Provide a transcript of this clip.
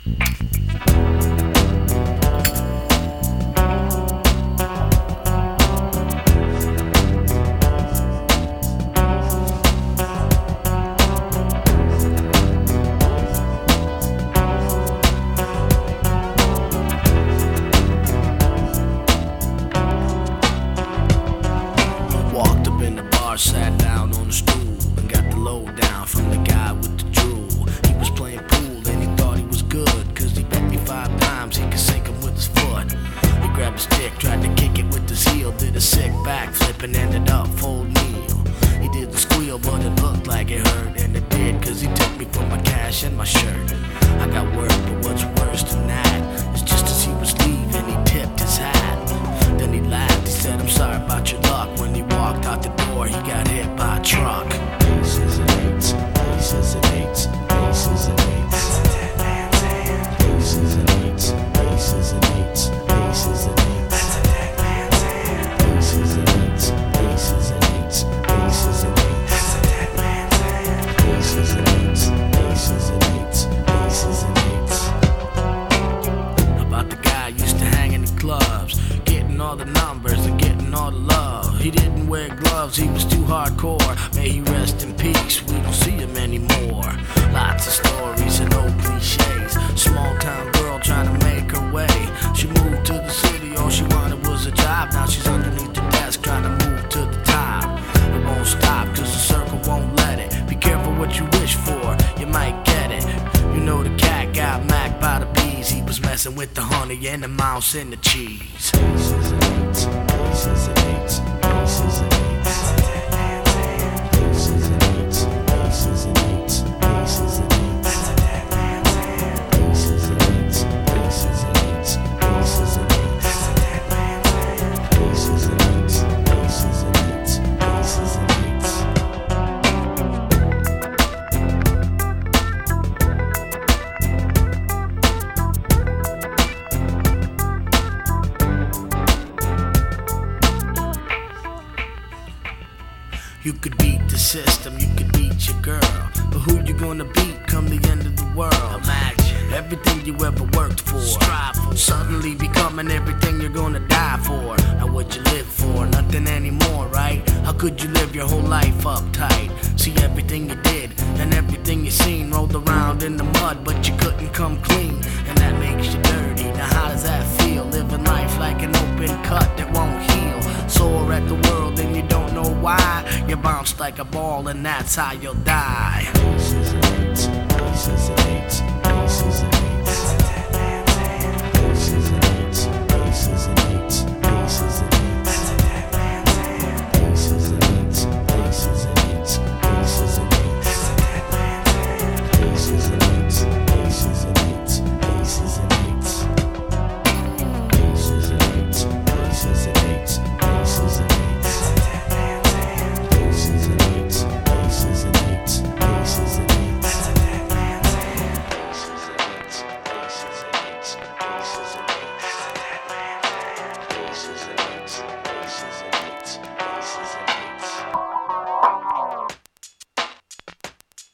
Sat down on the stool and got the lowdown from the guy with the drool. He was playing pool and he thought he was good, cause he bet me 5 times he could sink him with his foot. He grabbed a stick, tried to kick it with his heel, did a sick backflip and ended up full kneel. He did the squeal but it looked like it hurt, and it did, cause he took me for my cash and my shirt. I got word, but what's worse than that is just as he was leaving he tipped his hat. Then he laughed, he said, "I'm sorry about your luck." When he walked out the door, he got hit by a truck. Aces and eights, aces and eights, aces and eights. That's a dead man's hand. Aces and eights, aces and eights, aces and eights. That's a dead man's hand. Aces and eights, aces and eights, aces and eights. That's a dead man's hand. Aces and eights, aces and eights, aces and eights. About the guy used to hang in the clubs, getting all the numbers and getting all the love. He didn't wear gloves, he was too hardcore. May he rest in peace, we don't see him anymore. Lots of stories and old cliches. Small town girl trying to make her way. She moved to the city, all she wanted was a job. Now she's underneath the desk trying to move to the top. It won't stop cause the circle won't let it. Be careful what you wish for, you might get it. You know the cat got macked by the bees. He was messing with the honey and the mouse and the cheese. Aces and eights, aces and eights, aces and eights. That's a dead man's hand. Aces and eights, aces and eights, aces and eights. That's a dead man's hand. Aces and eights, aces and eights, aces and eights. That's a dead man's hand. Aces and eights, aces and eights, aces and eights. You could beat the system, you could beat your girl, but who you gonna beat come the end of the world? Imagine everything you ever worked for, strive for, suddenly becoming everything you're gonna die for. Now what you live for? Nothing anymore, right? How could you live your whole life uptight? See everything you did and everything you seen rolled around in the mud, but you couldn't come clean, and that makes you dirty. Now how does that feel? Living life like an open cut that won't heal. Sore at the world and you don't know why. You bounce like a ball and that's how you'll die. Aces and eights, aces and eights, aces and eights. That's a dead man's hand. Aces and eights, aces and eights, aces and eights.